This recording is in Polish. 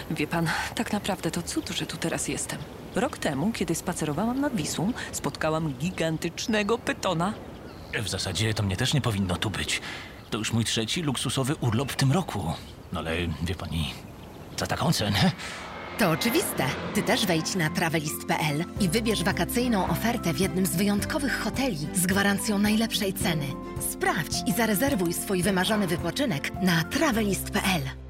Wie pan, tak naprawdę to cud, że tu teraz jestem. Rok temu, kiedy spacerowałam nad Wisłą, spotkałam gigantycznego pytona. W zasadzie to mnie też nie powinno tu być. To już mój trzeci luksusowy urlop w tym roku. No ale wie pani, za taką cenę? To oczywiste. Ty też wejdź na travelist.pl i wybierz wakacyjną ofertę w jednym z wyjątkowych hoteli z gwarancją najlepszej ceny. Sprawdź i zarezerwuj swój wymarzony wypoczynek na travelist.pl.